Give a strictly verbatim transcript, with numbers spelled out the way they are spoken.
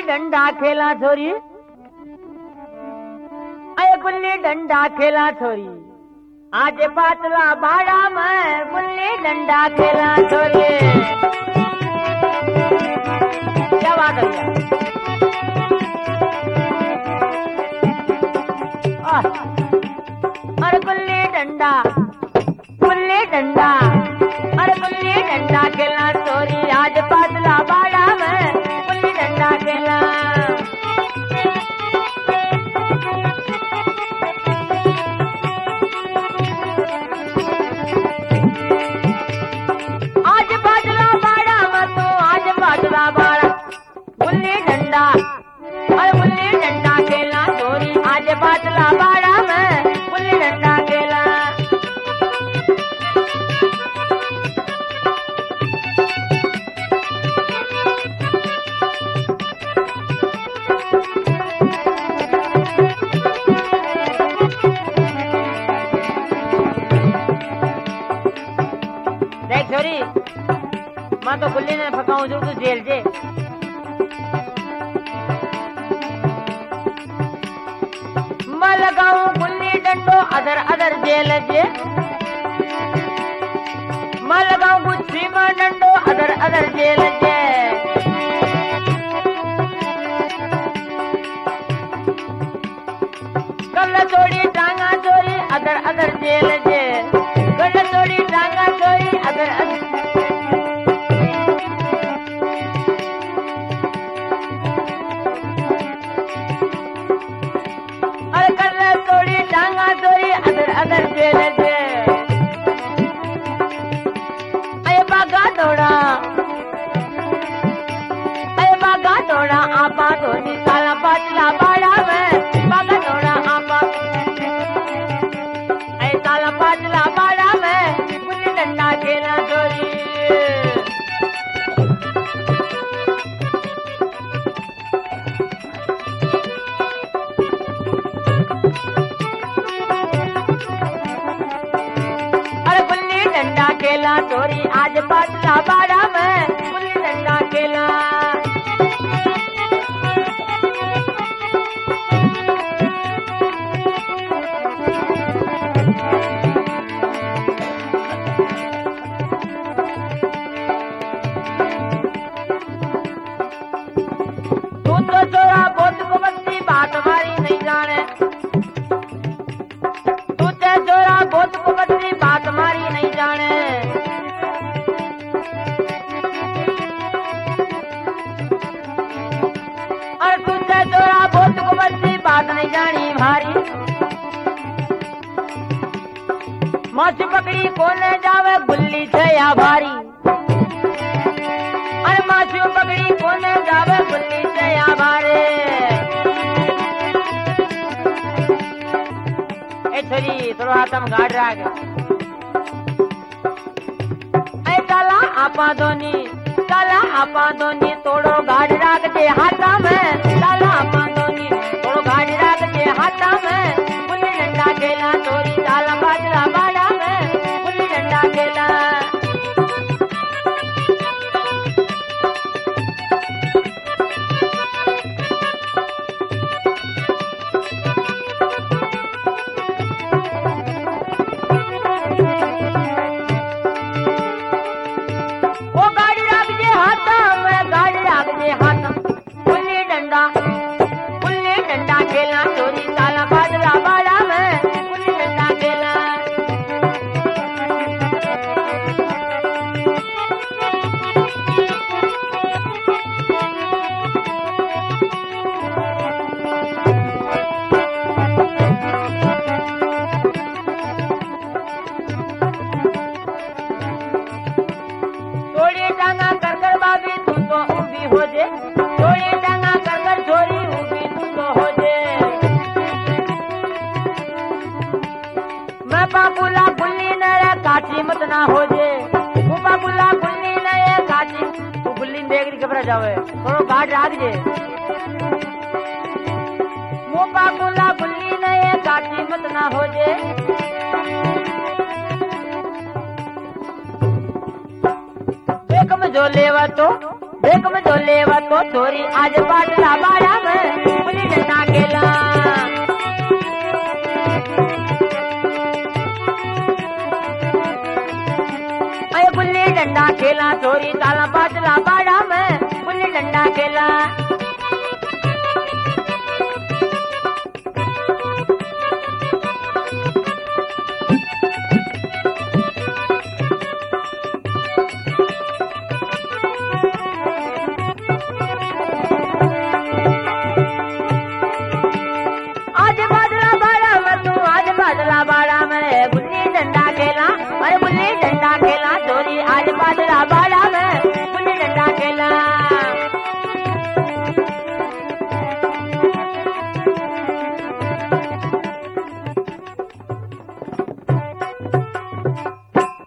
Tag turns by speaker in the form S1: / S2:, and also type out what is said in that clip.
S1: डंडा खेला छोरी, अरे गुल्ली डंडा खेला छोरी, आज पातला बाड़ा में गुल्ली डंडा खेला छोरी। क्या बात है? अरे गुल्ली डंडा, गुल्ली डंडा, अरे गुल्ली डंडा खेला छोरी, आज पातला बाड़ा में गुल्ली डंडा खेला। आज पातला बाड़ा में तो आज पातला बाड़ा गुल्ली डंडा, अरे गुल्ली डंडा खेला छोरी, आज पातला बाड़ा में गुल्ली डंडा खेला। देख छोरी, मैं तो गुल्ली ने फकाऊं जो तू जेल जे। मैं लगाऊं गुल्ली डंडो अदर अदर जेल जे, मैं लगाऊं गुच्छी में डंडो अदर अदर जेल जे। कल चोरी टांगा चोरी अदर अदर जेल जे, कल चोरी टांगा चोरी अदर अदर। अरे कल चोरी टांगा चोरी अदर अदर जेल जे। अरे बागा दौड़ा, अरे बागा दौड़ा आपा धोनी साला पाचला बाड़ा में बागा दौड़ा आपा। अरे साला पाचला बाड़ा में गुल्ली डंडा खेला छोरी। अरे गुल्ली डंडा खेला छोरी, आज पातला बाड़ा में गुल्ली डंडा खेला। तू तो छोरा बहुत को बस्ती बात हमारी नहीं जाने, तू तो छोरा बहुत को बस्ती बात हमारी नहीं जाने। और तू तो छोरा बहुत को बस्ती बात नहीं जानी भारी। माछी पकड़ी कोने जावे गुल्ली से या भारी, अरे माछी पकड़ी कोने जावे गुल्ली से या भारे। ए छोरी थोड़ा हाथम गाड़ रहा है। ए काला आपा धोनी, काला आपा धोनी तोड़ो गाड़ राख दे हाथा में, काला आपा धोनी तोड़ो गाड़ राख दे हाथा में। गुल्ली डंडा खेला छोरी, काला बाजरा बाड़ा में गुल्ली डंडा खेला। वो गाड़ी राख दे हाथा में, गाड़ी राख दे हाथा। गुल्ली डंडा, गुल्ली डंडा खेला छोरी, काला बाजरा बाड़ा में गुल्ली डंडा खेला। थोड़ी टांगा कर कर बाबी तू तो ऊबी हो जे, थोड़ी टांगा कर कर छोरी ऊबी तू तो हो जे। मैं बाबूला गुल्ली न रे काची मत ना हो जे, तू बाबूला गुल्ली न ये काची। तू गुल्ली देख री घबरा जावे, थोड़ो गाड़ राख जे। मु बाबूला गुल्ली न ये काची मत ना हो जे। एक में जो लेवा तो एक में जो लेवा तो छोरी आज बाटला बाड़ा में गुल्ली डंडा खेला अरे गुल्ली डंडा खेला छोरी ताला बाटला बाड़ा में गुल्ली डंडा खेला बाड़ा में गुल्ली डंडा खेला अरे गुल्ली डंडा खेला चोरी आज बादला बाड़ा